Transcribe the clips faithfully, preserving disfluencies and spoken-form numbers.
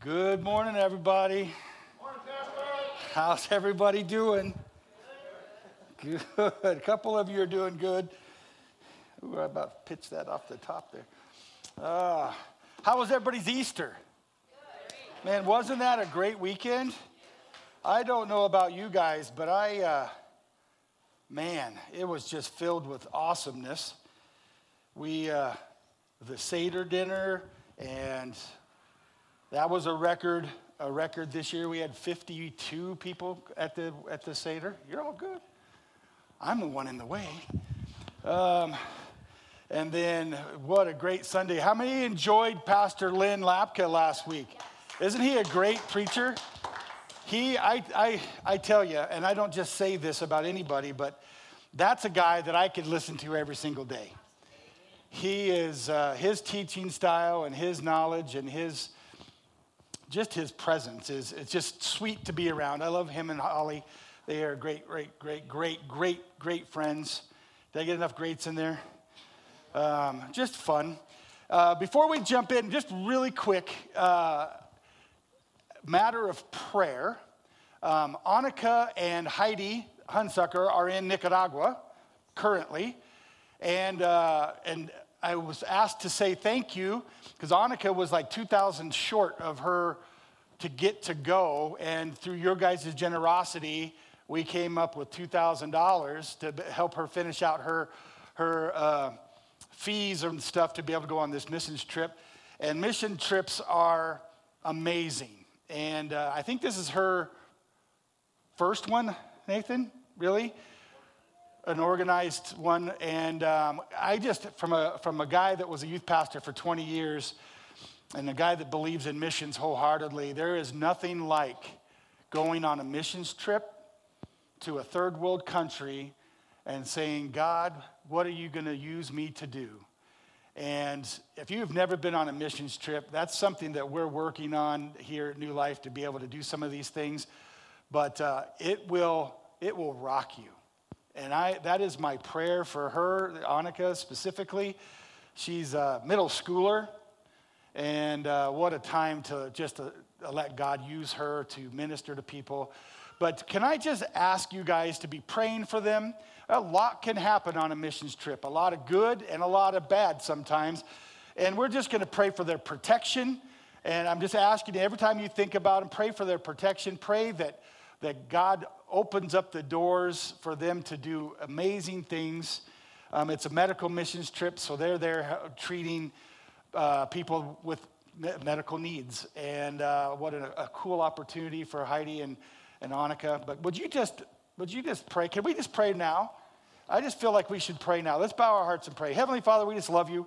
Good morning, everybody. Morning, Pastor. How's everybody doing? Good. A couple of you are doing good. Ooh, I about pitched that off the top there. Uh, how was everybody's Easter? Man, wasn't that a great weekend? I don't know about you guys, but I, uh, man, it was just filled with awesomeness. We, uh, the Seder dinner, and that was a record, a record this year. We had fifty-two people at the at the Seder. You're all good. I'm the one in the way. Um, and then what a great Sunday. How many enjoyed Pastor Lynn Lapka last week? Isn't he a great preacher? He, I, I, I tell you, and I don't just say this about anybody, but that's a guy that I could listen to every single day. He is, uh, his teaching style and his knowledge and his, just his presence is, it's just sweet to be around. I love him and Holly. They are great, great, great, great, great, great friends. Did I get enough greats in there? Um, just fun. Uh, before we jump in, just really quick, uh, matter of prayer. Um, Annika and Heidi Hunsucker are in Nicaragua currently. And uh, and I was asked to say thank you because Annika was like two thousand short of her to get to go. And through your guys' generosity, we came up with two thousand dollars to help her finish out her, her uh, fees and stuff to be able to go on this missions trip. And mission trips are amazing. And uh, I think this is her first one, Nathan, really? An organized one. And um, I just, from a from a guy that was a youth pastor for twenty years and a guy that believes in missions wholeheartedly, there is nothing like going on a missions trip to a third world country and saying, God, what are you going to use me to do? And if you've never been on a missions trip, that's something that we're working on here at New Life to be able to do some of these things. But uh, it will it will rock you. And I that is my prayer for her, Annika specifically. She's a middle schooler. And uh, what a time to just uh, let God use her to minister to people. But can I just ask you guys to be praying for them? A lot can happen on a missions trip, a lot of good and a lot of bad sometimes. And we're just going to pray for their protection. And I'm just asking you, every time you think about them, pray for their protection. Pray that, that God opens up the doors for them to do amazing things. Um, it's a medical missions trip, so they're there treating uh, people with medical needs. And uh, what a, a cool opportunity for Heidi and and Annika. But would you just would you just pray? Can we just pray now? I just feel like we should pray now. Let's bow our hearts and pray. Heavenly Father, we just love you.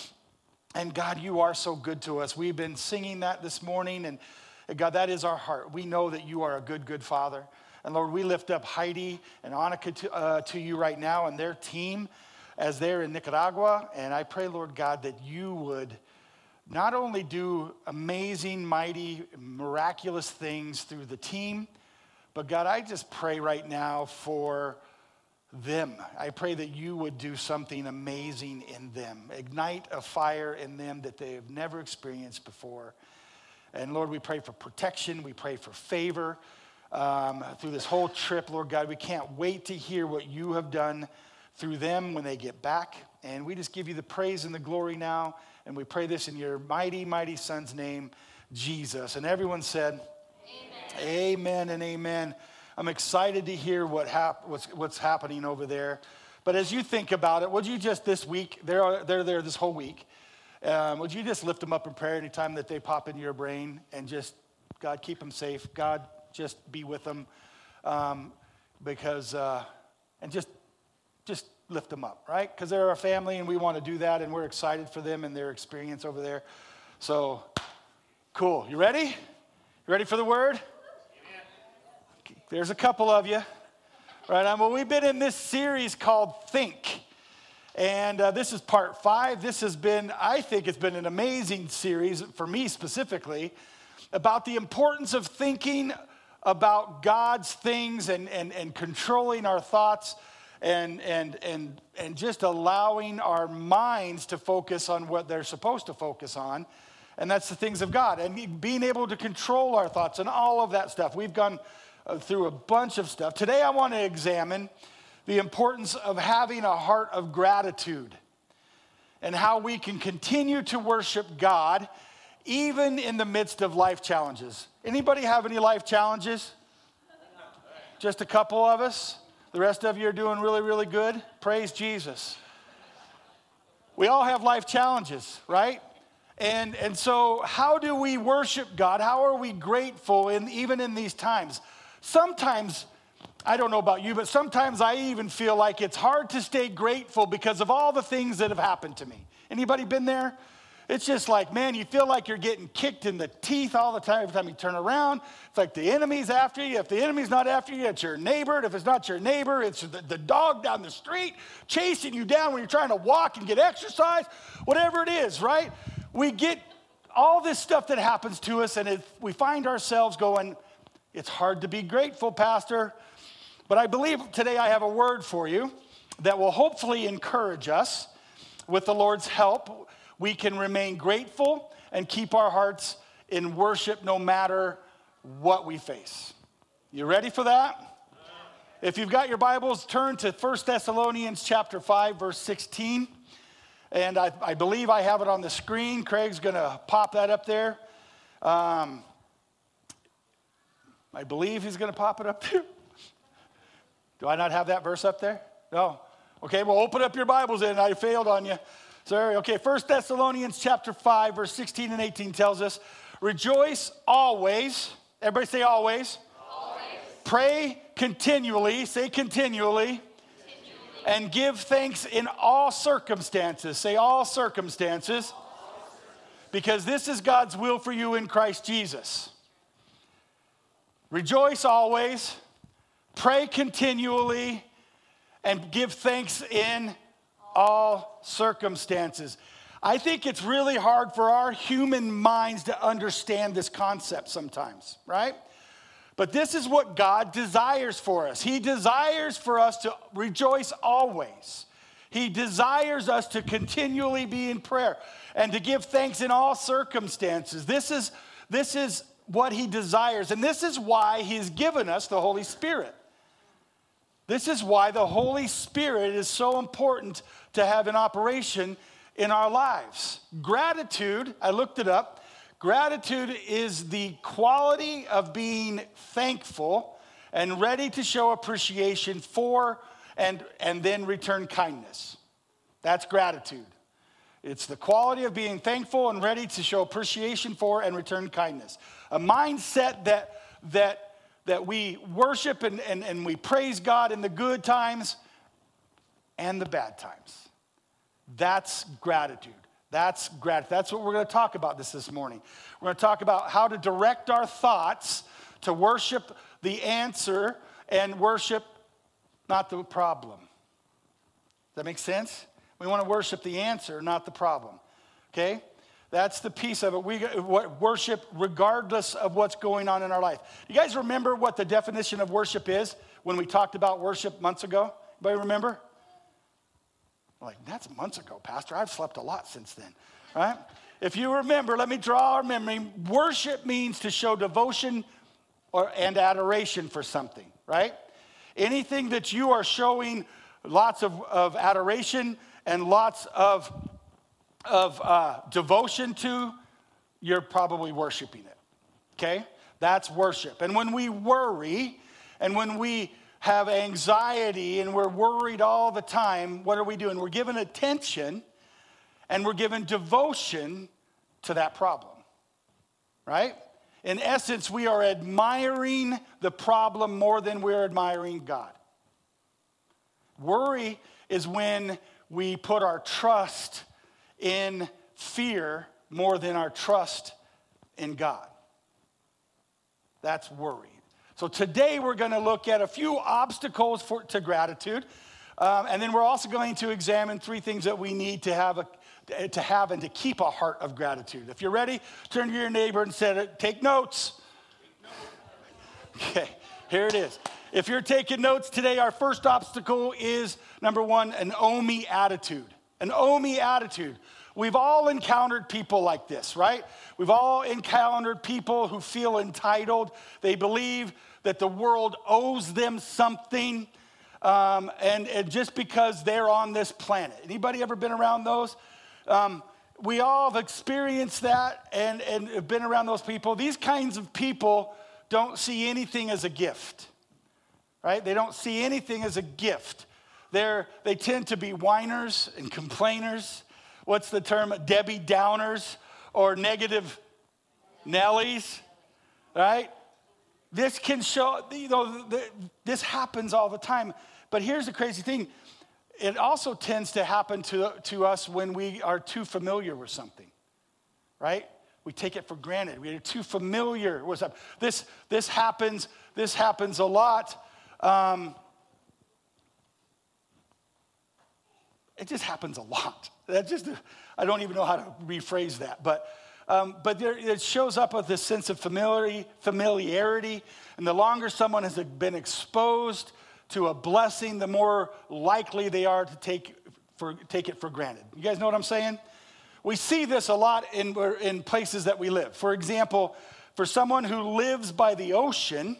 And God, you are so good to us. We've been singing that this morning. And God, that is our heart. We know that you are a good, good Father. And Lord, we lift up Heidi and Annika to, uh, to you right now and their team as they're in Nicaragua. And I pray, Lord God, that you would not only do amazing, mighty, miraculous things through the team, but God, I just pray right now for them. I pray that you would do something amazing in them. Ignite a fire in them that they have never experienced before. And Lord, we pray for protection. We pray for favor um, through this whole trip. Lord God, we can't wait to hear what you have done through them when they get back. And we just give you the praise and the glory now. And we pray this in your mighty, mighty Son's name, Jesus. And everyone said, amen and amen. I'm excited to hear what hap- what's, what's happening over there. But as you think about it, would you just this week, they're, they're there this whole week, um, would you just lift them up in prayer anytime that they pop into your brain and just, God, keep them safe. God, just be with them. Um, because, uh, and just, just lift them up, right? Because they're a family and we want to do that and we're excited for them and their experience over there. So, cool. You ready? You ready for the word? There's a couple of you, right? Um, well, we've been in this series called Think, and uh, this is part five. This has been, I think it's been an amazing series for me specifically about the importance of thinking about God's things and, and, and controlling our thoughts and, and, and, and just allowing our minds to focus on what they're supposed to focus on. And that's the things of God. And being able to control our thoughts and all of that stuff. We've gone uh, through a bunch of stuff. Today I want to examine the importance of having a heart of gratitude and how we can continue to worship God even in the midst of life challenges. Anybody have any life challenges? Just a couple of us? The rest of you are doing really, really good? Praise Jesus. We all have life challenges, right? And, and so how do we worship God? How are we grateful in, even in these times? Sometimes, I don't know about you, but sometimes I even feel like it's hard to stay grateful because of all the things that have happened to me. Anybody been there? It's just like, man, you feel like you're getting kicked in the teeth all the time. Every time you turn around, it's like the enemy's after you. If the enemy's not after you, it's your neighbor. And if it's not your neighbor, it's the, the dog down the street chasing you down when you're trying to walk and get exercise. Whatever it is, right? We get all this stuff that happens to us, and it, we find ourselves going, it's hard to be grateful, Pastor. But I believe today I have a word for you that will hopefully encourage us. With the Lord's help, we can remain grateful and keep our hearts in worship no matter what we face. You ready for that? If you've got your Bibles, turn to First Thessalonians chapter five, verse sixteen. And I, I believe I have it on the screen. Craig's going to pop that up there. Um, I believe he's going to pop it up there. Do I not have that verse up there? No. Okay, well, open up your Bibles then. I failed on you. Sorry. Okay, First Thessalonians chapter five, verse sixteen and eighteen tells us, rejoice always. Everybody say always. Always. Pray continually. Say continually. And give thanks in all circumstances. Say all circumstances. Because this is God's will for you in Christ Jesus. Rejoice always. Pray continually. And give thanks in all circumstances. I think it's really hard for our human minds to understand this concept sometimes, right? But this is what God desires for us. He desires for us to rejoice always. He desires us to continually be in prayer and to give thanks in all circumstances. This is, this is what he desires. And this is why he's given us the Holy Spirit. This is why the Holy Spirit is so important to have in operation in our lives. Gratitude, I looked it up. Gratitude is the quality of being thankful and ready to show appreciation for and, and then return kindness. That's gratitude. It's the quality of being thankful and ready to show appreciation for and return kindness. A mindset that, that, that we worship and, and, and we praise God in the good times and the bad times. That's gratitude. That's gratitude. That's what we're going to talk about this this morning. We're going to talk about how to direct our thoughts to worship the answer and worship not the problem. Does that make sense? We want to worship the answer, not the problem. Okay? That's the piece of it. We worship regardless of what's going on in our life. You guys remember what the definition of worship is when we talked about worship months ago? Anybody remember? Like, that's months ago, Pastor. I've slept a lot since then, right? If you remember, let me draw our memory. Worship means to show devotion or, and adoration for something, right? Anything that you are showing lots of, of adoration and lots of, of uh, devotion to, you're probably worshiping it, okay? That's worship. And when we worry and when we have anxiety and we're worried all the time, what are we doing? We're giving attention and we're giving devotion to that problem, right? In essence, we are admiring the problem more than we're admiring God. Worry is when we put our trust in fear more than our trust in God. That's worry. So today we're going to look at a few obstacles for, to gratitude, um, and then we're also going to examine three things that we need to have, a, to have and to keep a heart of gratitude. If you're ready, turn to your neighbor and say, take notes. Okay, here it is. If you're taking notes today, our first obstacle is, number one, an oh me attitude. An oh me attitude. We've all encountered people like this, right? We've all encountered people who feel entitled. They believe that the world owes them something, um, and, and just because they're on this planet. Anybody ever been around those? Um, we all have experienced that and, and have been around those people. These kinds of people don't see anything as a gift, right? They don't see anything as a gift. They're, they tend to be whiners and complainers. What's the term? Debbie Downers or negative Nellies, right? This can show, you know, this happens all the time. But here's the crazy thing. It also tends to happen to, to us when we are too familiar with something, right? We take it for granted. We are too familiar with something. This, this happens, this happens a lot. Um, it just happens a lot. That just, I don't even know how to rephrase that. But, um, but there, it shows up with this sense of familiarity, familiarity. And the longer someone has been exposed to a blessing, the more likely they are to take, for, take it for granted. You guys know what I'm saying? We see this a lot in, in places that we live. For example, for someone who lives by the ocean,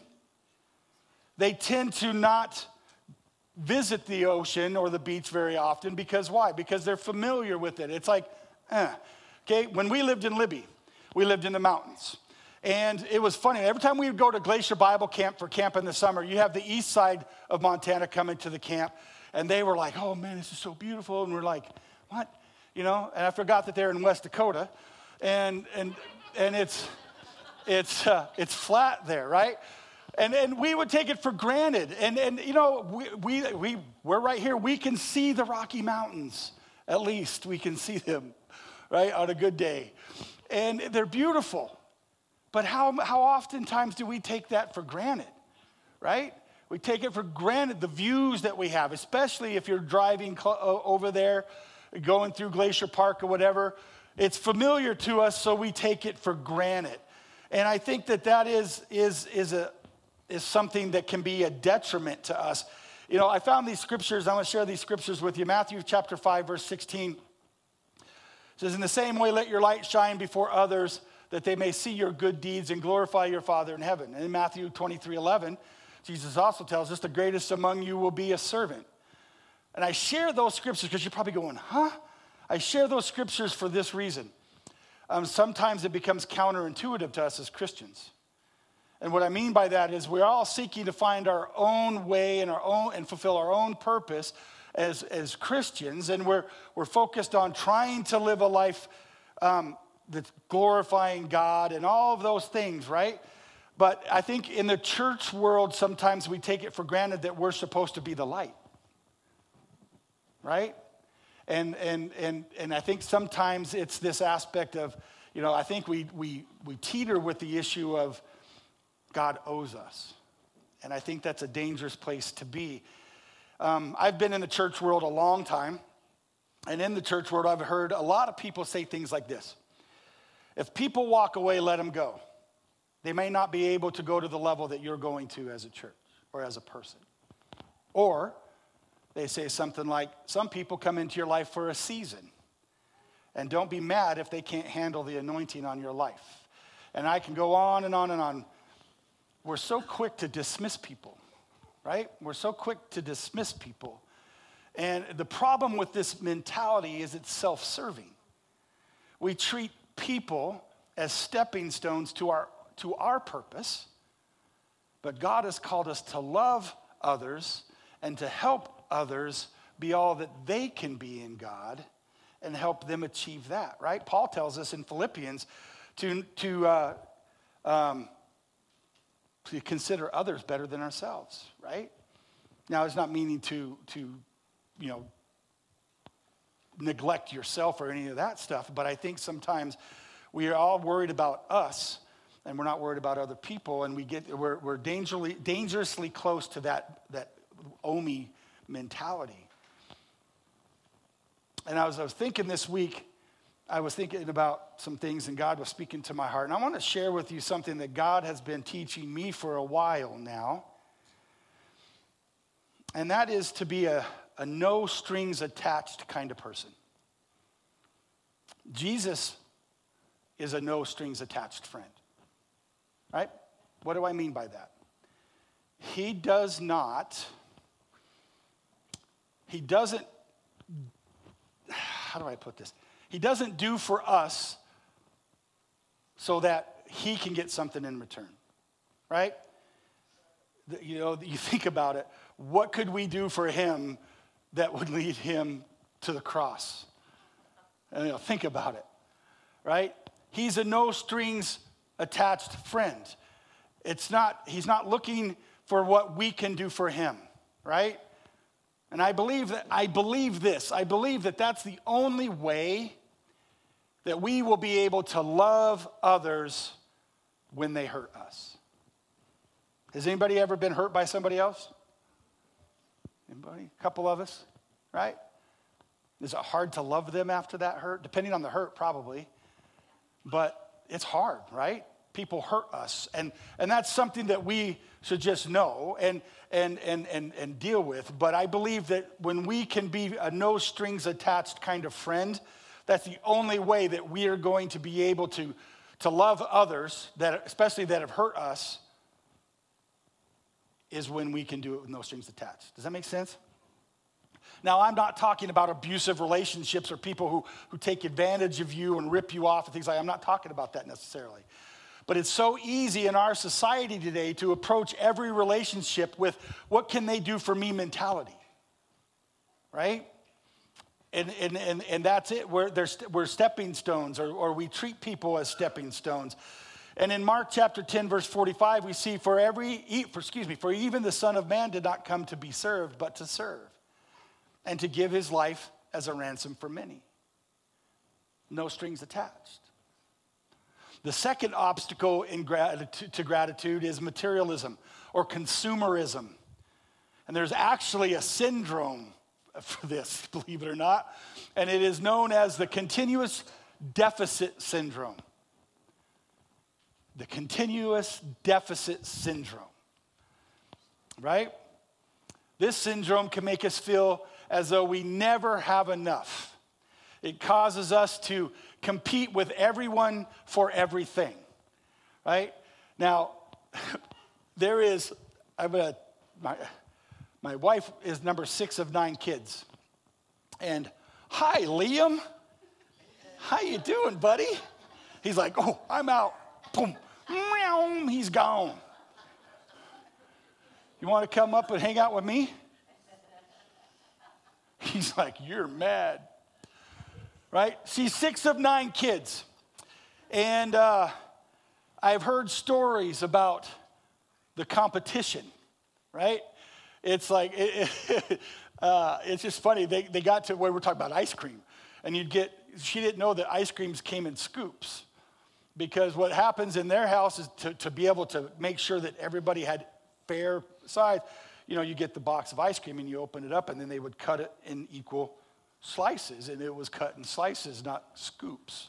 they tend to not visit the ocean or the beach very often. Because why? Because they're familiar with it. It's like, eh. Okay, when we lived in Libby, we lived in the mountains. And it was funny. Every time we would go to Glacier Bible Camp for camp in the summer, you have the east side of Montana coming to the camp. And they were like, oh, man, this is so beautiful. And we're like, what? You know, and I forgot that they're in West Dakota. And and and it's it's uh, it's flat there, right? And and we would take it for granted. And, and you know, we, we, we, we're right here. We can see the Rocky Mountains. At least we can see them, right, on a good day. And they're beautiful. But how, how oftentimes do we take that for granted, right? We take it for granted, the views that we have, especially if you're driving cl- over there, going through Glacier Park or whatever. It's familiar to us, so we take it for granted. And I think that that is, is, is, a, is something that can be a detriment to us. You know, I found these scriptures. I'm going to share these scriptures with you. Matthew chapter five, verse sixteen. It says, in the same way, let your light shine before others, that they may see your good deeds and glorify your Father in heaven. And in Matthew twenty-three eleven, Jesus also tells us, the greatest among you will be a servant. And I share those scriptures because you're probably going, huh? I share those scriptures for this reason. Um, sometimes it becomes counterintuitive to us as Christians. And what I mean by that is we're all seeking to find our own way and our own and fulfill our own purpose as, as Christians. And we're, we're focused on trying to live a life um, that's glorifying God and all of those things, right? But I think in the church world, sometimes we take it for granted that we're supposed to be the light, right? And and and and I think sometimes it's this aspect of, you know, I think we we we teeter with the issue of God owes us, and I think that's a dangerous place to be. Um, I've been in the church world a long time, and in the church world, I've heard a lot of people say things like this: if people walk away, let them go. They may not be able to go to the level that you're going to as a church or as a person. Or they say something like, some people come into your life for a season, and don't be mad if they can't handle the anointing on your life. And I can go on and on and on. We're so quick to dismiss people, right? We're so quick to dismiss people. And the problem with this mentality is it's self-serving. We treat people as stepping stones to our to our purpose, but God has called us to love others and to help others be all that they can be in God and help them achieve that, right? Paul tells us in Philippians to, to, uh, um, to consider others better than ourselves, right? Now, it's not meaning to, to, you know, neglect yourself or any of that stuff, but I think sometimes we are all worried about us and we're not worried about other people, and we get, we're, we're dangerously, dangerously close to that, that Omi mentality. And I was, I was thinking this week, I was thinking about some things, and God was speaking to my heart. And I want to share with you something that God has been teaching me for a while now. And that is to be a, a no strings attached kind of person. Jesus is a no strings attached friend, right? What do I mean by that? He does not, he doesn't, how do I put this? He doesn't do for us so that he can get something in return, right? You know, you think about it. What could we do for him that would lead him to the cross? And, you know, think about it, right? He's a no strings attached friend. It's not, he's not looking for what we can do for him, right? And I believe that, I believe this. I believe that that's the only way that we will be able to love others when they hurt us. Has anybody ever been hurt by somebody else? Anybody? A couple of us, right? Is it hard to love them after that hurt? Depending on the hurt, probably. But it's hard, right? People hurt us. And, and that's something that we should just know and, and, and, and, and deal with. But I believe that when we can be a no strings attached kind of friend, that's the only way that we are going to be able to, to love others, that, especially that have hurt us, is when we can do it with no strings attached. Does that make sense? Now, I'm not talking about abusive relationships or people who, who take advantage of you and rip you off and things like that. I'm not talking about that necessarily. But it's so easy in our society today to approach every relationship with what can they do for me mentality, right? And, and, and, and that's it. We're, we're stepping stones, or, or we treat people as stepping stones. And in Mark chapter ten, verse forty-five, we see, for every, for, excuse me, for even the Son of Man did not come to be served, but to serve, and to give his life as a ransom for many. No strings attached. The second obstacle in gratitude, to gratitude is materialism or consumerism. And there's actually a syndrome for this, believe it or not, and it is known as the continuous deficit syndrome. The continuous deficit syndrome, right? This syndrome can make us feel as though we never have enough. It causes us to compete with everyone for everything, right? Now, there is, I'm gonna, my, my wife is number six of nine kids. And, hi, Liam. How you doing, buddy? He's like, oh, I'm out. Boom. Meow, he's gone. You want to come up and hang out with me? He's like, you're mad. Right? She's six of nine kids. And uh, I've heard stories about the competition, right? It's like, it, it, uh, it's just funny. They, they got to where we're talking about ice cream. And you'd get, she didn't know that ice creams came in scoops. Because what happens in their house is to, to be able to make sure that everybody had fair size. You know, you get the box of ice cream and you open it up, and then they would cut it in equal slices, and it was cut in slices, not scoops.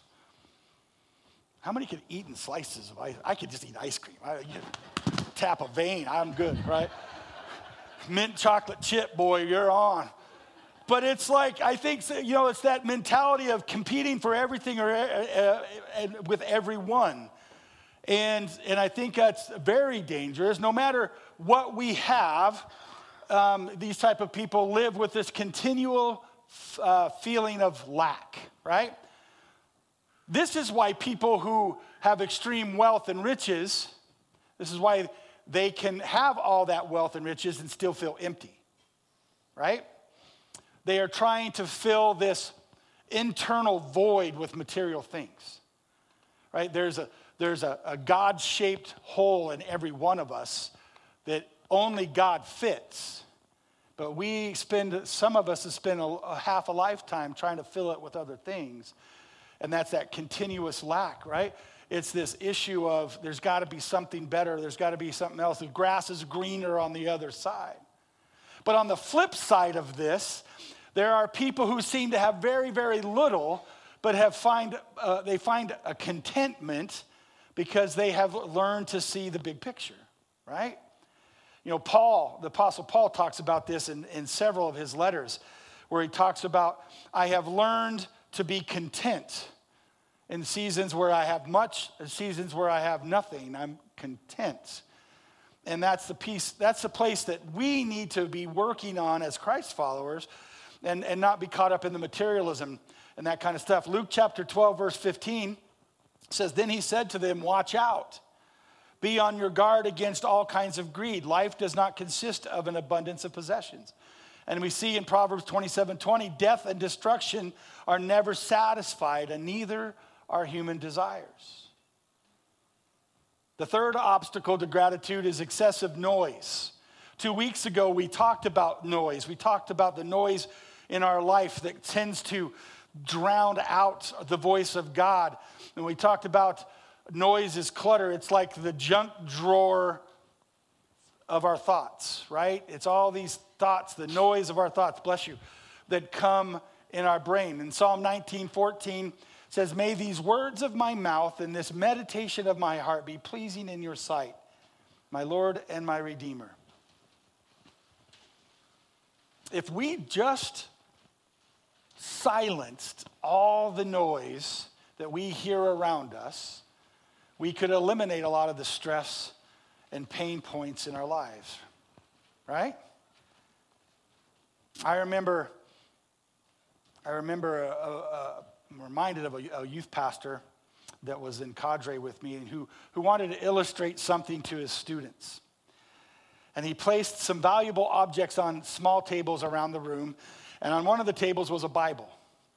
How many could eat in slices of ice? I could just eat ice cream. I, you tap a vein, I'm good, right? Mint chocolate chip, boy, you're on. But it's like, I think, you know, it's that mentality of competing for everything or uh, uh, with everyone. And, and I think that's very dangerous. No matter what we have, um, these type of people live with this continual uh, feeling of lack, right? This is why people who have extreme wealth and riches, this is why they can have all that wealth and riches and still feel empty, right? They are trying to fill this internal void with material things, right? There's a, there's a, a God-shaped hole in every one of us that only God fits. But we spend, some of us have spent a, a half a lifetime trying to fill it with other things. And that's that continuous lack, right? It's this issue of there's got to be something better. There's got to be something else. The grass is greener on the other side. But on the flip side of this, there are people who seem to have very, very little, but have find uh, they find a contentment because they have learned to see the big picture, right? You know, Paul, the Apostle Paul talks about this in, in several of his letters, where he talks about, I have learned to be content In seasons where I have much, in seasons where I have nothing, I'm content. And that's the piece, that's the place that we need to be working on as Christ followers and, and not be caught up in the materialism and that kind of stuff. Luke chapter twelve, verse fifteen says, then he said to them, watch out. Be on your guard against all kinds of greed. Life does not consist of an abundance of possessions. And we see in Proverbs twenty-seven twenty, death and destruction are never satisfied, and neither are human desires. The third obstacle to gratitude is excessive noise. Two weeks ago, we talked about noise. We talked about the noise in our life that tends to drown out the voice of God. And we talked about noise is clutter. It's like the junk drawer of our thoughts, right? It's all these thoughts, the noise of our thoughts, bless you, that come in our brain. And Psalm nineteen fourteen says, may these words of my mouth and this meditation of my heart be pleasing in your sight, my Lord and my Redeemer. If we just silenced all the noise that we hear around us, we could eliminate a lot of the stress and pain points in our lives, right? I remember, I remember, a, a, a, I'm reminded of a, a youth pastor that was in cadre with me and who, who wanted to illustrate something to his students. And he placed some valuable objects on small tables around the room, and on one of the tables was a Bible.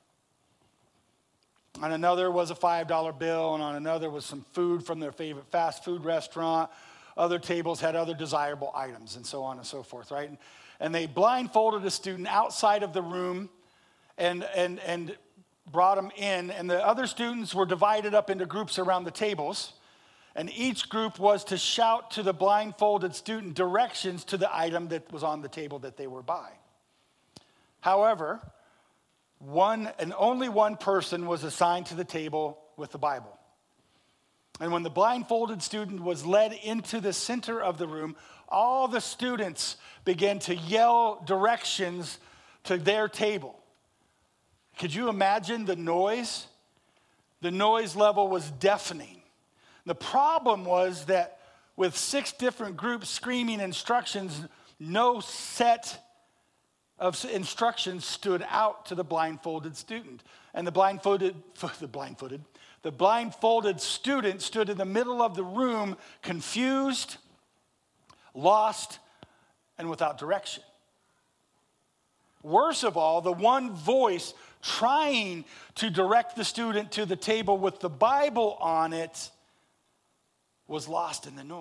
On another was a five dollar bill, and on another was some food from their favorite fast food restaurant. Other tables had other desirable items, and so on and so forth, right? And, and they blindfolded a student outside of the room and, and, and brought him in, and the other students were divided up into groups around the tables, and each group was to shout to the blindfolded student directions to the item that was on the table that they were by. However, one and only one person was assigned to the table with the Bible. And when the blindfolded student was led into the center of the room, all the students began to yell directions to their table. Could you imagine the noise? The noise level was deafening. The problem was that with six different groups screaming instructions, no set of instructions stood out to the blindfolded student. And the blindfolded, the blindfolded, the blindfolded student stood in the middle of the room, confused, lost, and without direction. Worst of all, the one voice trying to direct the student to the table with the Bible on it was lost in the noise.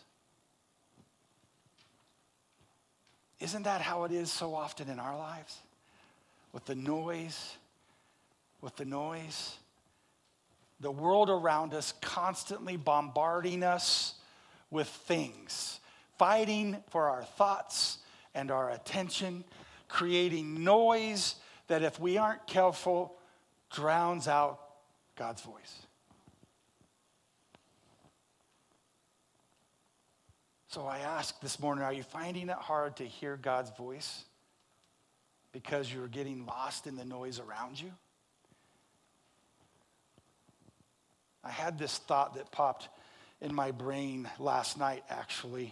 Isn't that how it is so often in our lives? With the noise, with the noise. The world around us constantly bombarding us with things, fighting for our thoughts and our attention, creating noise that if we aren't careful, drowns out God's voice. So I ask this morning, are you finding it hard to hear God's voice because you're getting lost in the noise around you? I had this thought that popped in my brain last night, actually.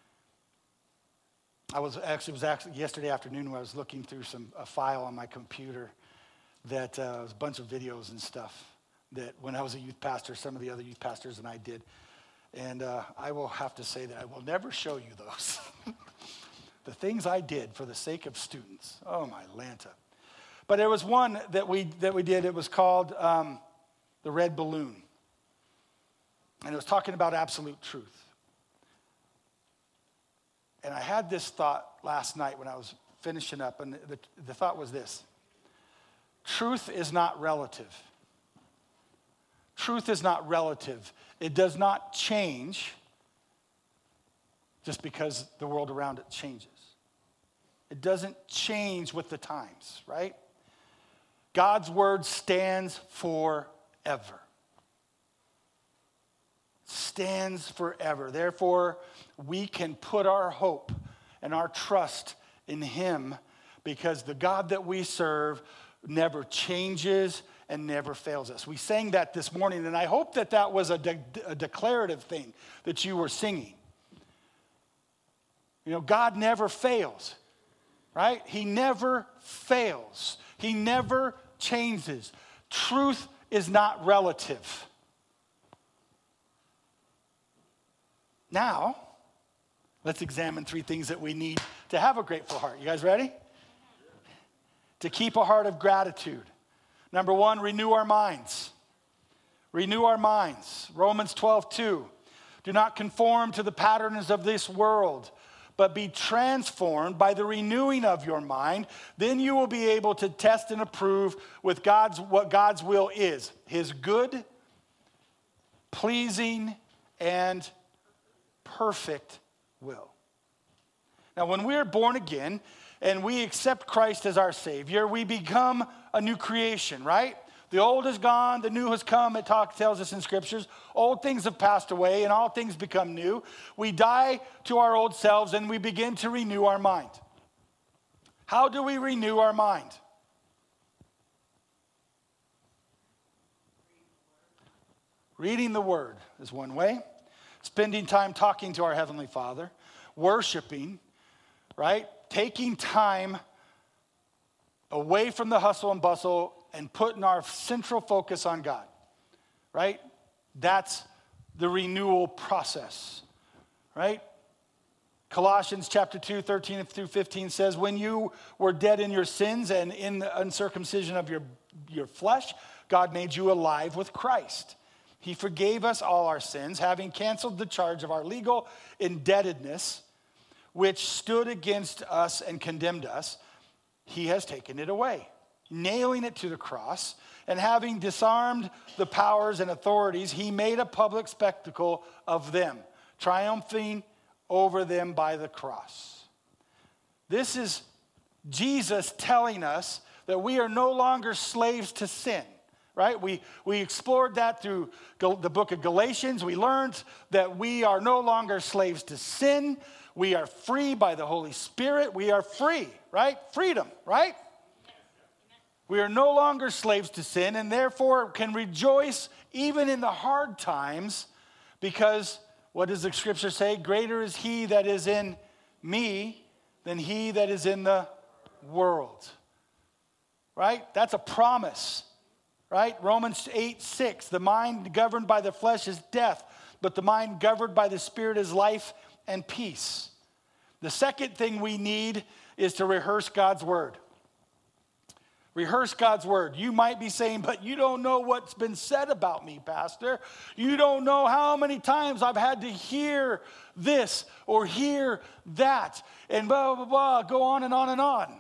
I was actually, it was actually yesterday afternoon when I was looking through some a file on my computer that uh, was a bunch of videos and stuff that when I was a youth pastor, some of the other youth pastors and I did. And uh, I will have to say that I will never show you those. The things I did for the sake of students. Oh, my Lanta. But there was one that we that we did. It was called um, The Red Balloon. And it was talking about absolute truth. And I had this thought last night when I was finishing up. And the, the thought was this. Truth is not relative. Truth is not relative. It does not change just because the world around it changes. It doesn't change with the times, right? God's word stands forever. Stands forever. Therefore, we can put our hope and our trust in him because the God that we serve never changes and never fails us. We sang that this morning, and I hope that that was a, de- a declarative thing that you were singing. You know, God never fails, right? He never fails. He never changes. Truth is not relative. Now, let's examine three things that we need to have a grateful heart. You guys ready? To keep a heart of gratitude. Number one, renew our minds. Renew our minds. Romans twelve two. Do not conform to the patterns of this world, but be transformed by the renewing of your mind. Then you will be able to test and approve with God's what God's will is, his good, pleasing, and perfect will. Now, when we're born again and we accept Christ as our Savior, we become a new creation, right? The old is gone, the new has come. It talk, tells us in scriptures, old things have passed away and all things become new. We die to our old selves and we begin to renew our mind. How do we renew our mind? Reading the Word is one way. Spending time talking to our Heavenly Father. Worshiping, right? Taking time away from the hustle and bustle and putting our central focus on God, right? That's the renewal process, right? Colossians chapter two, thirteen through fifteen says, when you were dead in your sins and in the uncircumcision of your, your flesh, God made you alive with Christ. He forgave us all our sins, having canceled the charge of our legal indebtedness, which stood against us and condemned us. He has taken it away, nailing it to the cross, and having disarmed the powers and authorities, he made a public spectacle of them, triumphing over them by the cross. This is Jesus telling us that we are no longer slaves to sin, right? We, we explored that through the book of Galatians. We learned that we are no longer slaves to sin. We are free by the Holy Spirit. We are free, right? Freedom, right? We are no longer slaves to sin and therefore can rejoice even in the hard times because what does the scripture say? Greater is he that is in me than he that is in the world, right? That's a promise, right? Romans eight six, the mind governed by the flesh is death, but the mind governed by the Spirit is life and peace. The second thing we need is to rehearse God's word. Rehearse God's word. You might be saying, but you don't know what's been said about me, Pastor. You don't know how many times I've had to hear this or hear that and blah, blah, blah, go on and on and on.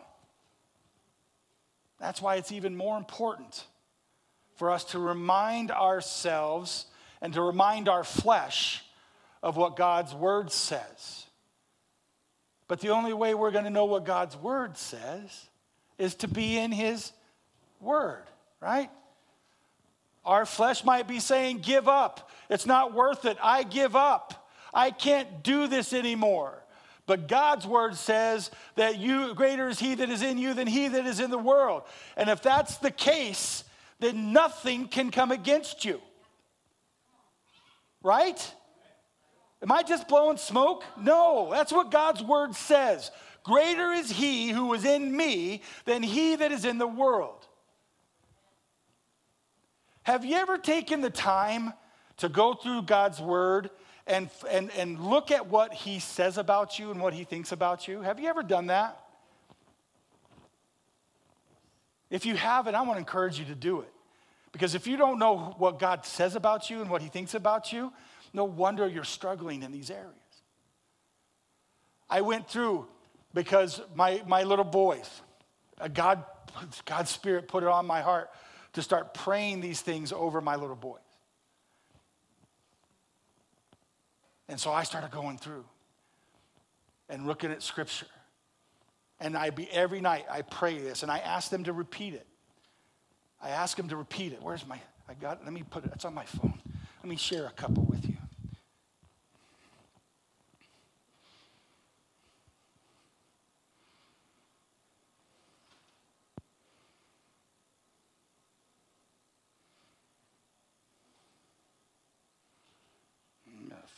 That's why it's even more important for us to remind ourselves and to remind our flesh of what God's word says. But the only way we're going to know what God's word says is to be in his word, right? Our flesh might be saying, give up. It's not worth it. I give up. I can't do this anymore. But God's word says that you greater is he that is in you than he that is in the world. And if that's the case, then nothing can come against you. Right? Am I just blowing smoke? No, that's what God's word says. Greater is he who is in me than he that is in the world. Have you ever taken the time to go through God's word and, and, and look at what he says about you and what he thinks about you? Have you ever done that? If you haven't, I want to encourage you to do it. Because if you don't know what God says about you and what he thinks about you, no wonder you're struggling in these areas. I went through because my, my little boys, God, God's Spirit put it on my heart to start praying these things over my little boys. And so I started going through and looking at Scripture. And I be every night I pray this, and I ask them to repeat it. I ask them to repeat it. Where's my, I got it, let me put it, it's on my phone. Let me share a couple with you.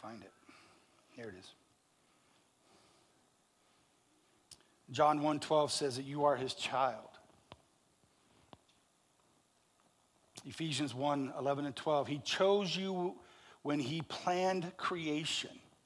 find it. Here it is. John one twelve says that you are his child. Ephesians one eleven and twelve. He chose you when he planned creation.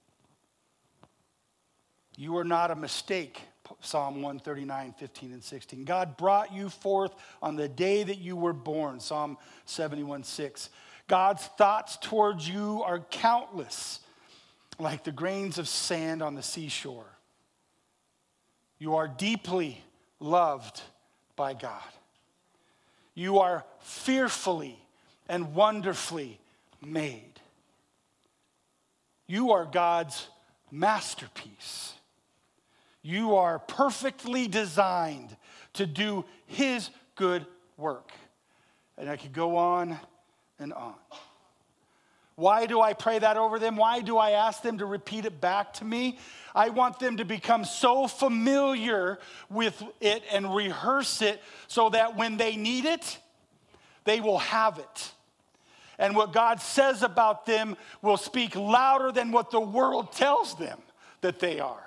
You are not a mistake. Psalm one thirty-nine, fifteen and sixteen. God brought you forth on the day that you were born. Psalm seventy-one, six. God's thoughts towards you are countless, like the grains of sand on the seashore. You are deeply loved by God. You are fearfully and wonderfully made. You are God's masterpiece. You are perfectly designed to do his good work. And I could go on and on. Why do I pray that over them? Why do I ask them to repeat it back to me? I want them to become so familiar with it and rehearse it so that when they need it, they will have it. And what God says about them will speak louder than what the world tells them that they are.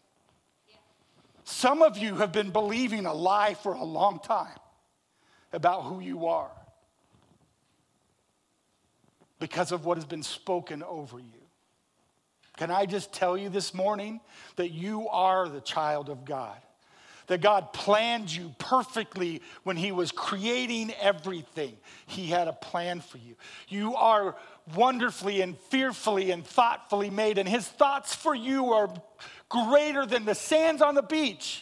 Some of you have been believing a lie for a long time about who you are because of what has been spoken over you. Can I just tell you this morning that you are the child of God? That God planned you perfectly when he was creating everything. He had a plan for you. You are wonderfully and fearfully and thoughtfully made, and his thoughts for you are greater than the sands on the beach.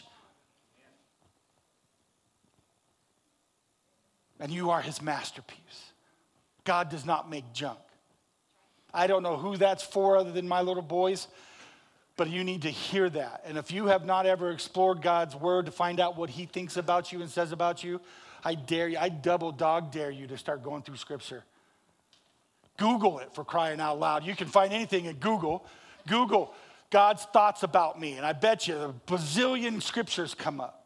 And you are his masterpiece. God does not make junk. I don't know who that's for other than my little boys, but you need to hear that. And if you have not ever explored God's word to find out what he thinks about you and says about you, I dare you, I double dog dare you to start going through scripture. Google it, for crying out loud. You can find anything in Google. Google God's thoughts about me, and I bet you a bazillion scriptures come up.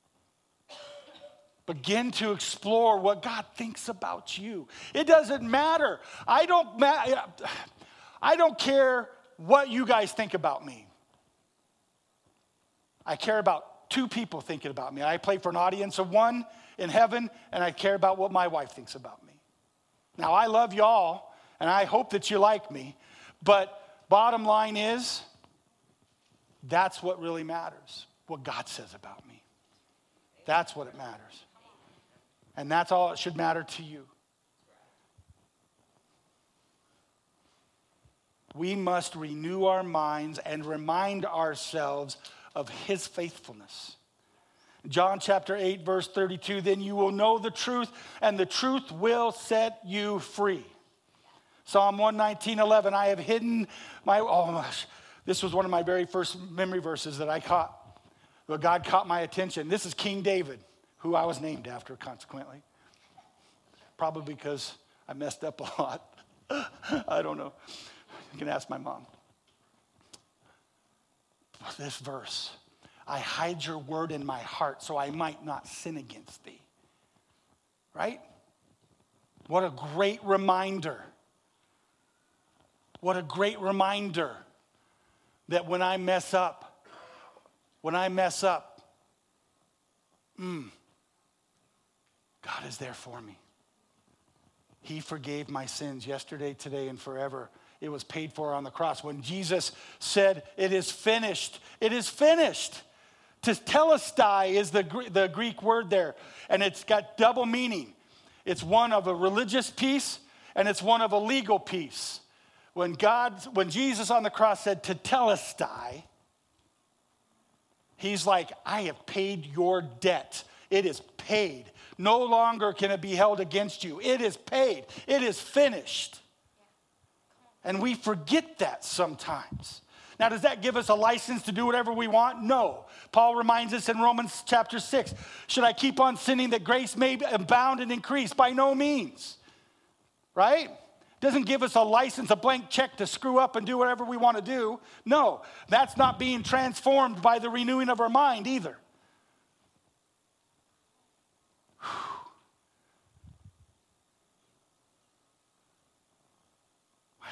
Begin to explore what God thinks about you. It doesn't matter. I don't ma- I don't care what you guys think about me. I care about two people thinking about me. I play for an audience of one in heaven, and I care about what my wife thinks about me. Now, I love y'all, and I hope that you like me, but bottom line is, that's what really matters, what God says about me. That's what it matters. And that's all it should matter to you. We must renew our minds and remind ourselves of his faithfulness. John chapter eight, verse thirty-two, then you will know the truth, and the truth will set you free. Psalm one nineteen, eleven, I have hidden my, oh gosh, this was one of my very first memory verses that I caught. But God caught my attention. This is King David, who I was named after, consequently. Probably because I messed up a lot. I don't know. You can ask my mom. This verse, I hide your word in my heart so I might not sin against thee. Right? What a great reminder. What a great reminder that when I mess up, when I mess up, mm, God is there for me. He forgave my sins yesterday, today, and forever. It was paid for on the cross. When Jesus said, it is finished, it is finished. To telestai is the, the Greek word there, and it's got double meaning. It's one of a religious piece, and it's one of a legal piece. When God, when Jesus on the cross said to telestai, he's like, I have paid your debt. It is paid. No longer can it be held against you. It is paid. It is finished. And we forget that sometimes. Now, does that give us a license to do whatever we want? No. Paul reminds us in Romans chapter six, should I keep on sinning that grace may abound and increase? By no means. Right? Doesn't give us a license, a blank check to screw up and do whatever we want to do. No, that's not being transformed by the renewing of our mind either.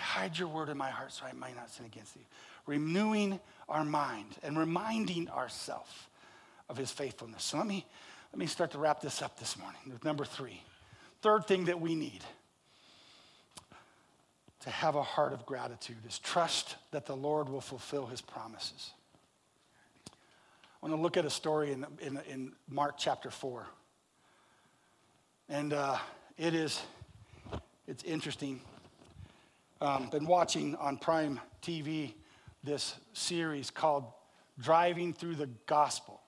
hide your word in my heart so I might not sin against you. Renewing our mind and reminding ourselves of his faithfulness. So let me, let me start to wrap this up this morning with number three. Third thing that we need to have a heart of gratitude is trust that the Lord will fulfill his promises. I want to look at a story in, in, in Mark chapter four. And uh, it is, it's interesting. Um, been watching on Prime T V this series called Driving Through the Gospel.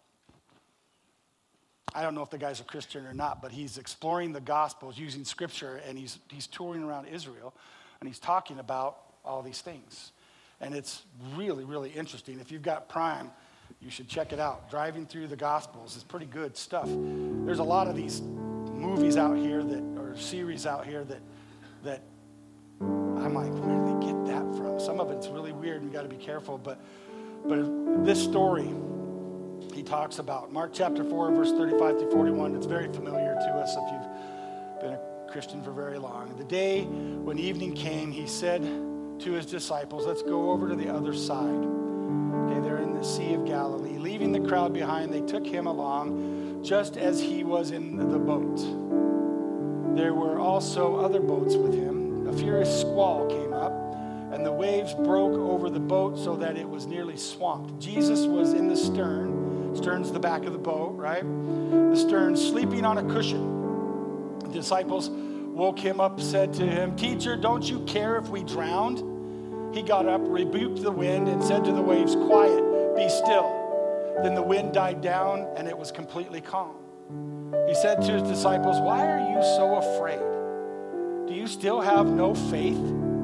I don't know if the guy's a Christian or not, but he's exploring the Gospels using scripture, and he's he's touring around Israel, and he's talking about all these things. And it's really, really interesting. If you've got Prime, you should check it out. Driving Through the Gospels is pretty good stuff. There's a lot of these movies out here that, or series out here that, that I'm like, where did they get that from? Some of it's really weird, and you got to be careful. But, but this story, he talks about Mark chapter four, verse thirty-five through forty-one. It's very familiar to us if you've been a Christian for very long. The day when evening came, he said to his disciples, let's go over to the other side. Okay, they're in the Sea of Galilee. Leaving the crowd behind, they took him along just as he was in the boat. There were also other boats with him. A furious squall came up, and the waves broke over the boat so that it was nearly swamped. Jesus was in the stern. Stern's the back of the boat, right? The stern, sleeping on a cushion. The disciples woke him up, said to him, Teacher, don't you care if we drowned? He got up, rebuked the wind, and said to the waves, Quiet, be still. Then the wind died down, and it was completely calm. He said to his disciples, Why are you so afraid? Do you still have no faith?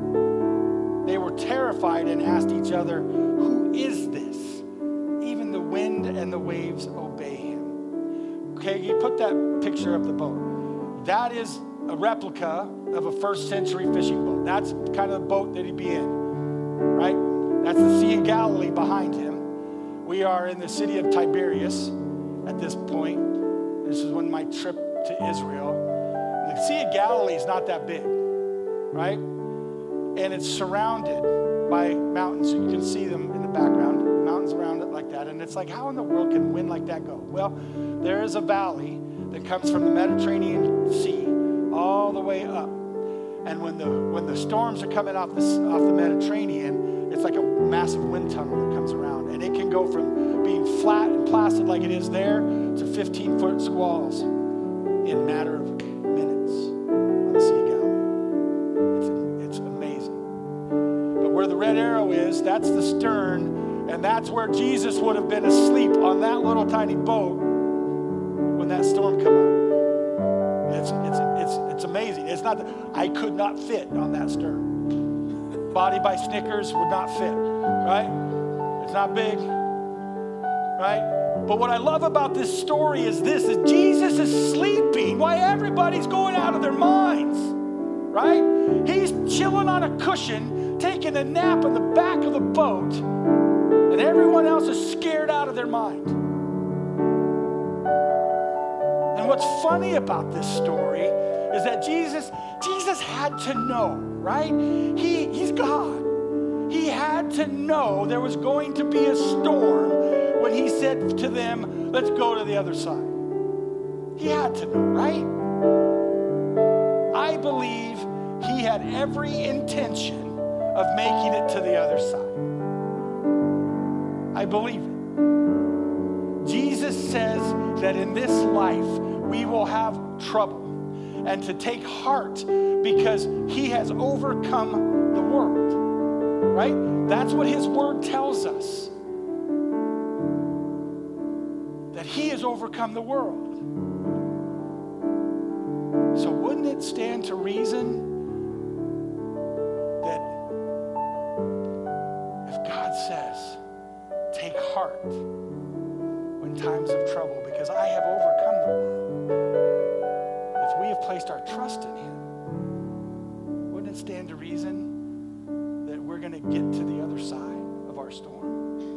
They were terrified and asked each other, Who is this? Even the wind and the waves obey him. Okay, you put that picture of the boat. That is a replica of a first century fishing boat. That's kind of the boat that he'd be in, right? That's the Sea of Galilee behind him. We are in the city of Tiberias at this point. This is when my trip to Israel. The Sea of Galilee is not that big, right? And it's surrounded by mountains. You can see them in the background, mountains around it like that. And it's like, how in the world can wind like that go? Well, there is a valley that comes from the Mediterranean Sea all the way up. And when the when the storms are coming off the, off the Mediterranean, it's like a massive wind tunnel that comes around. And it can go from being flat and placid like it is there to fifteen-foot squalls in a matter of minutes on the Sea of Galilee. It's, it's amazing. But where the red arrow is, that's the stern, and that's where Jesus would have been asleep on that little tiny boat when that storm come up. It's, it's, it's, it's amazing. It's not that I could not fit on that stern. Body by Snickers would not fit, right? It's not big, right? But what I love about this story is this, is Jesus is sleeping while everybody's going out of their minds, right? He's chilling on a cushion, taking a nap in the back of the boat, and everyone else is scared out of their mind. And what's funny about this story is that Jesus, Jesus had to know, right? He, he's God. He had to know there was going to be a storm when he said to them, let's go to the other side. He had to know, right? I believe he had every intention of making it to the other side. I believe it. Jesus says that in this life we will have trouble, and to take heart because he has overcome the world, right? That's what his word tells us. That he has overcome the world. So wouldn't it stand to reason that if God says, take heart when times of trouble, because I have overcome the world. If we have placed our trust in him, wouldn't it stand to reason that we're going to get to the other side of our storm?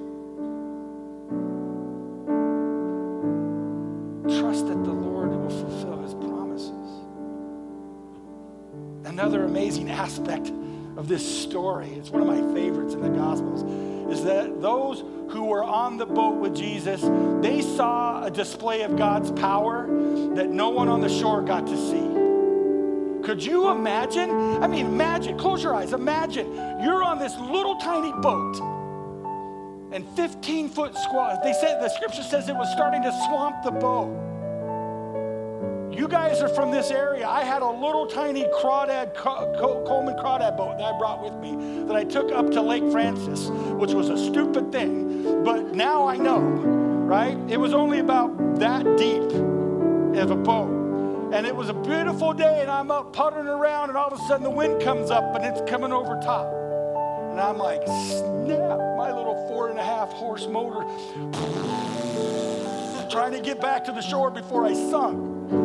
Trust that the Lord will fulfill his promises. Another amazing aspect of this story, it's one of my favorites in the Gospels, is that those who were on the boat with Jesus, they saw a display of God's power that no one on the shore got to see. Could you imagine? I mean, imagine, close your eyes, imagine you're on this little tiny boat and fifteen foot squall. They said, the scripture says it was starting to swamp the boat. You guys are from this area. I had a little tiny crawdad, Coleman crawdad boat that I brought with me that I took up to Lake Francis, which was a stupid thing, but now I know, right? It was only about that deep of a boat. And it was a beautiful day, and I'm up puttering around, and all of a sudden the wind comes up, and it's coming over top. And I'm like, snap, my little four and a half horse motor, trying to get back to the shore before I sunk.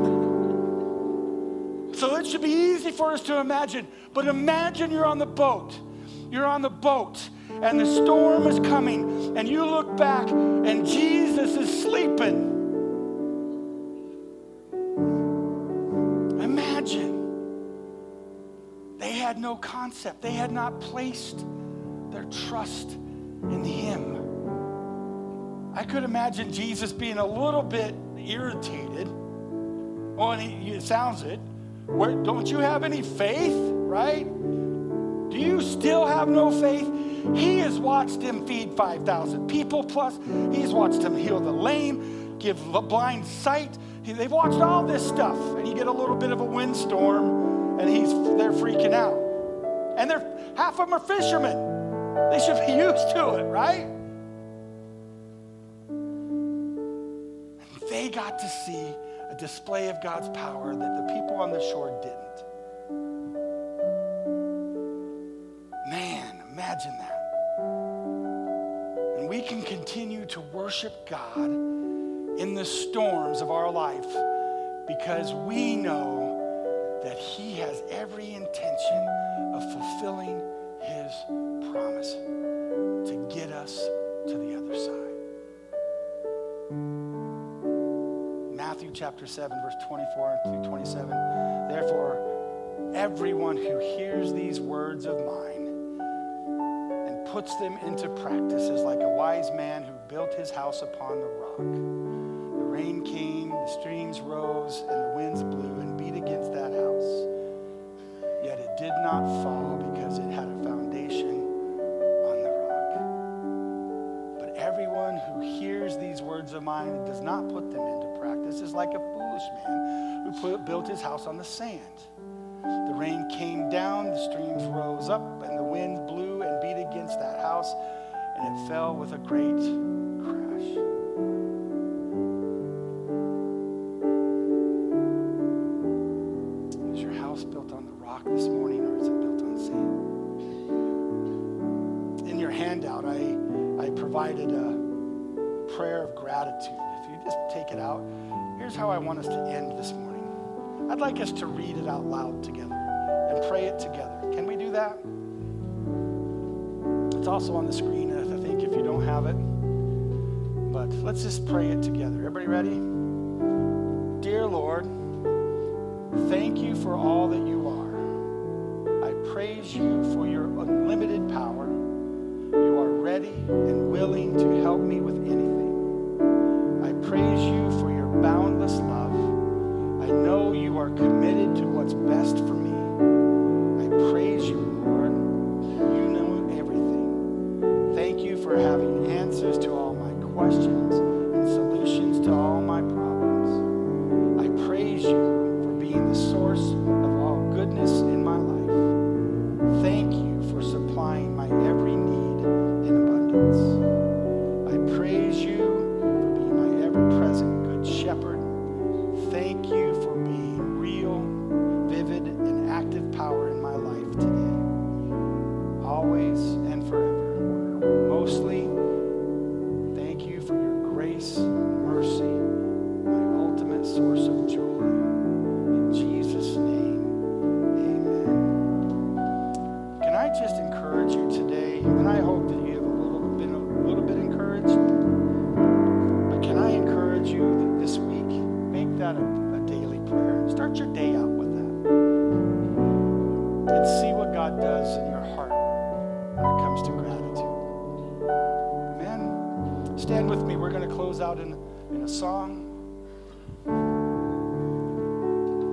So it should be easy for us to imagine, but imagine you're on the boat. You're on the boat, and the storm is coming, and you look back, and Jesus is sleeping. Imagine. They had no concept. They had not placed their trust in him. I could imagine Jesus being a little bit irritated. Oh, and he, it sounds it. Where, don't you have any faith, right? Do you still have no faith? He has watched him feed five thousand people plus. He's watched him heal the lame, give the blind sight. He, they've watched all this stuff. And you get a little bit of a windstorm, and he's they're freaking out. And they're half of them are fishermen. They should be used to it, right? And they got to see a display of God's power that the people on the shore didn't. Man, imagine that. And we can continue to worship God in the storms of our life because we know that he has every intention of fulfilling his promise to get us to the other side. Matthew chapter seven, verse twenty-four through twenty-seven. Therefore, everyone who hears these words of mine and puts them into practice is like a wise man who built his house upon the rock. The rain came, the streams rose, and the winds blew and beat against that house. Yet it did not fall because it had a foundation on the rock. But everyone who hears these words of mine and does not put them into practice is like a foolish man who put, built his house on the sand. The rain came down, the streams rose up, and the winds blew and beat against that house, and it fell with a great crash. Is your house built on the rock this morning, or is it built on sand? In your handout, I, I provided a prayer of gratitude. If you just take it out, here's how I want us to end this morning. I'd like us to read it out loud together and pray it together. Can we do that? It's also on the screen, I think, if you don't have it. But let's just pray it together. Everybody ready? Dear Lord, thank you for all that you are. I praise you for your unlimited power. You are ready and willing to help me with anything. I praise you for your boundless love. I know you are committed to what's best for me. I praise you, Lord. You know everything. Thank you for having answers to all my questions and solutions to all my problems. I praise you for being the source of all goodness in my life. Thank you for supplying my every need in abundance. I praise you for being my ever-present good shepherd. Thank you for being real, vivid, and active power in my life today, always and forever. Mostly, thank you for your grace and mercy, my ultimate source of joy. In Jesus' name, amen. Can I just encourage you today, and I hope that you have a little bit of Stand with me. We're going to close out in, in a song.